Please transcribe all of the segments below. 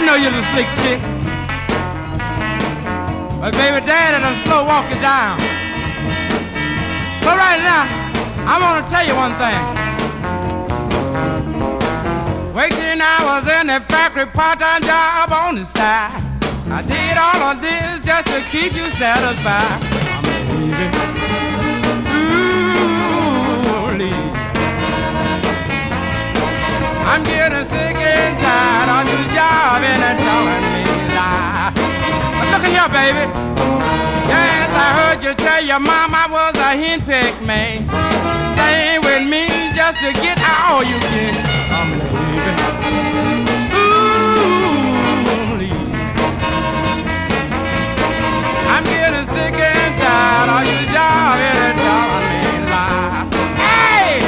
know you're a slick chick, but baby daddy done slow walk you down. So right now, I'm gonna tell you one thing. Working hours in the factory, part-time job on the side. I did all of this just to keep you satisfied. I'm leaving. Ooh, leaving. I'm getting sick and tired on this job and it's telling me lie. But look at here, baby. Yes, I heard you tell your mom I was a henpeck man. Stay with me just to get all you get. I'm leaving. Ooh, leaving. I'm getting sick and tired on this job and it's telling me lie. Hey!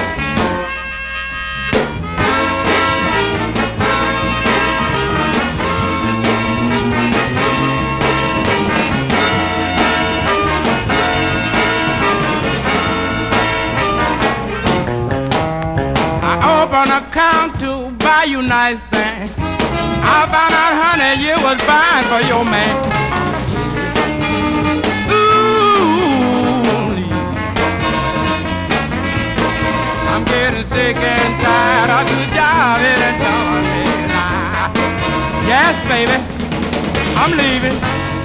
On account to buy you nice things. I found out, honey, you was buying for your man. Ooh, I'm getting sick and tired of the job and it don't mean lie. Yes, baby, I'm leaving.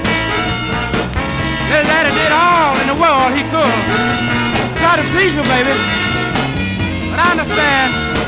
This daddy did all in the world he could. Try to please you, baby, but I understand.